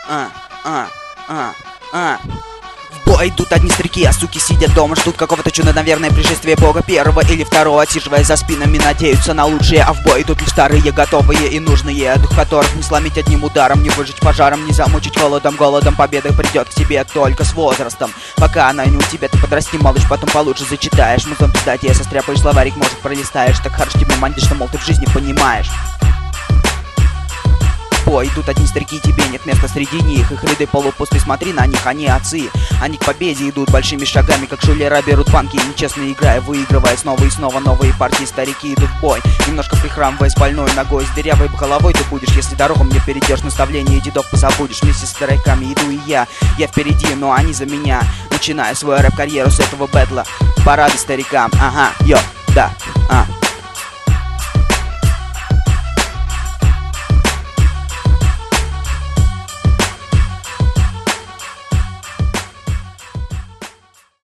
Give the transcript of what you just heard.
а, а, а, а. В бой идут одни старики, а суки сидят дома, ждут какого-то чуда, наверное, пришествия бога первого или второго, отсиживая за спинами, надеются на лучшее. А в бой идут лишь старые, готовые и нужные, дух которых не сломить одним ударом, не выжечь пожаром, не замучить холодом, голодом. Победа придет к тебе только с возрастом. Пока она не у тебя, ты подрасти, малыш, потом получше зачитаешь. Музон пиздатее, состряпаешь словарик, может, пролистаешь. Так хорош тебе мандишь, что, мол, ты в жизни понимаешь. Идут одни старики, тебе нет места среди них. Их ряды полупусты, смотри на них, они отцы. Они к победе идут большими шагами, как шулера берут банки, нечестно играя, выигрывая снова и снова новые партии. Старики идут в бой, немножко прихрамывая с больной ногой. С дырявой головой ты будешь, если дорогу мне перейдешь. Наставление дедов позабудешь, вместе с стариками иду и я впереди, но они за меня. Начинаю свою рэп-карьеру с этого бэтла. Парады старикам, ага, йо, да.